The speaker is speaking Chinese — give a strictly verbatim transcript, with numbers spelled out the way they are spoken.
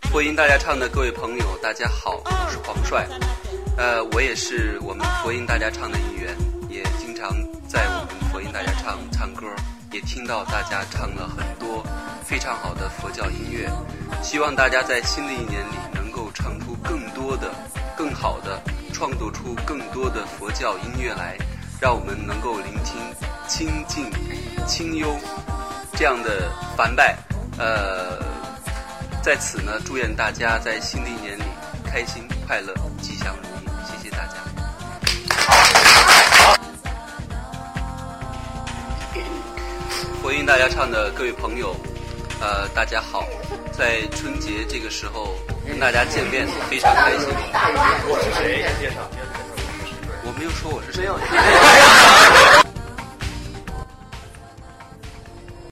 佛音大家唱的各位朋友，大家好，我是黄帅。呃，我也是我们佛音大家唱的一员，也经常在我们佛音大家唱唱歌，也听到大家唱了很多非常好的佛教音乐。希望大家在新的一年里能够唱出更多的、更好的，创作出更多的佛教音乐来，让我们能够聆听清净、清幽这样的梵呗。呃，在此呢，祝愿大家在新的一年里开心、快乐、吉祥如意。谢谢大家。佛音大家唱的各位朋友，呃，大家好。在春节这个时候跟大家见面，非常开心。 我是谁？介绍。 我没有说我是谁。